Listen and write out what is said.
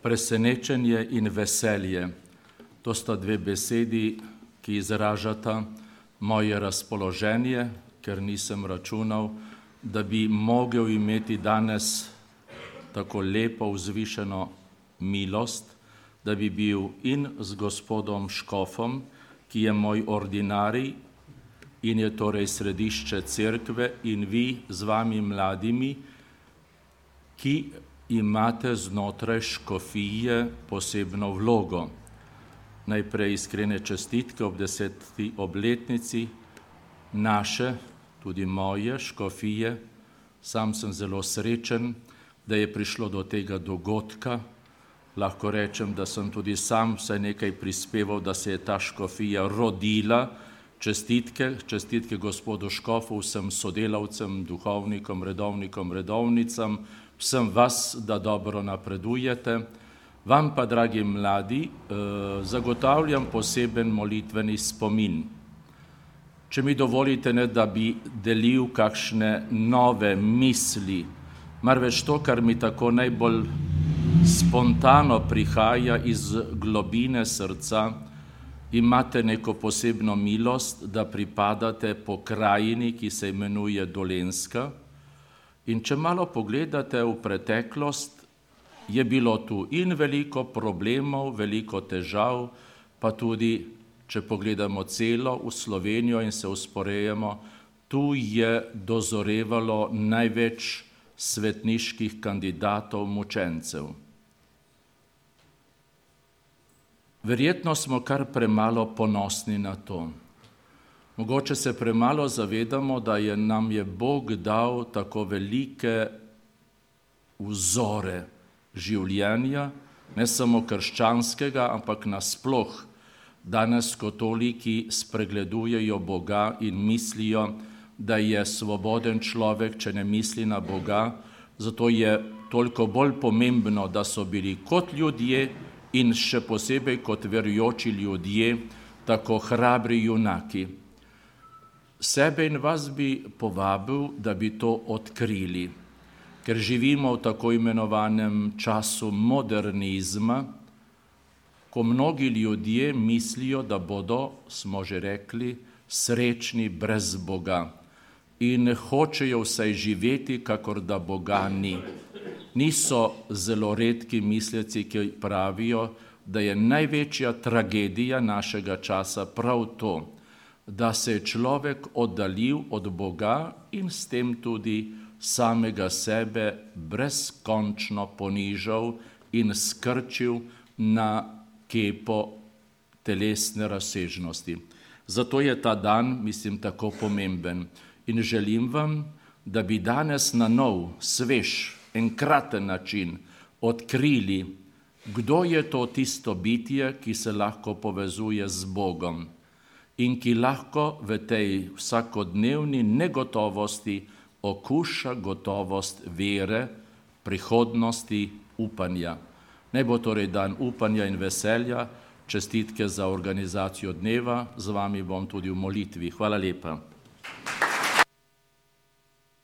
Presenečenje in veselje. To sta dve besedi, ki izražata moje razpoloženje, ker nisem računal, da bi mogel imeti danes tako lepo vzvišeno milost, da bi bil in z gospodom Škofom, ki je moj ordinarij in je torej središče cerkve, in vi z vami mladimi, ki imate znotraj škofije posebno vlogo. Najprej iskrene čestitke ob 10. obletnici naše, tudi moje škofije. Sam sem zelo srečen, da je prišlo do tega dogodka. Lahko rečem, da sem tudi sam vsaj nekaj prispeval, da se je ta škofija rodila. Čestitke gospodu Škofu, vsem sodelavcem, duhovnikom, redovnicam, vsem vas, da dobro napredujete. Vam pa, dragi mladi, zagotavljam poseben molitveni spomin. Če mi dovolite, ne da bi delil kakšne nove misli, marveč to, kar mi tako najbolj spontano prihaja iz globine srca, imate neko posebno milost, da pripadate pokrajini, ki se imenuje Dolenjska. In če malo pogledate v preteklost, je bilo tu in veliko problemov, veliko težav, pa tudi, če pogledamo celo v Slovenijo in se usporejamo, tu je dozorevalo največ svetniških kandidatov mučencev. Verjetno smo kar premalo ponosni na to. Mogoče se premalo zavedamo, da nam je Bog dal tako velike vzore življenja, ne samo krščanskega, ampak nasploh. Danes katoliki spregledujejo Boga in mislijo, da je svoboden človek, če ne misli na Boga. Zato je toliko bolj pomembno, da so bili kot ljudje in še posebej kot verujoči ljudje tako hrabri junaki. Sebe in vas bi povabil, da bi to odkrili, ker živimo v tako imenovanem času modernizma, ko mnogi ljudje mislijo, da bodo, smo že rekli, srečni brez Boga in hočejo vsaj živeti, kakor da Boga ni. Niso zelo redki misleci, ki pravijo, da je največja tragedija našega časa prav to, da se je človek oddaljil od Boga in s tem tudi samega sebe brezkončno ponižal in skrčil na kepo telesne razsežnosti. Zato je ta dan, mislim, tako pomemben. In želim vam, da bi danes na nov, svež, enkraten način odkrili, kdo je to tisto bitje, ki se lahko povezuje z Bogom in ki lahko v tej vsakodnevni negotovosti okuša gotovost vere, prihodnosti, upanja. Naj bo torej dan upanja in veselja, čestitke za organizacijo dneva, z vami bom tudi v molitvi. Hvala lepa.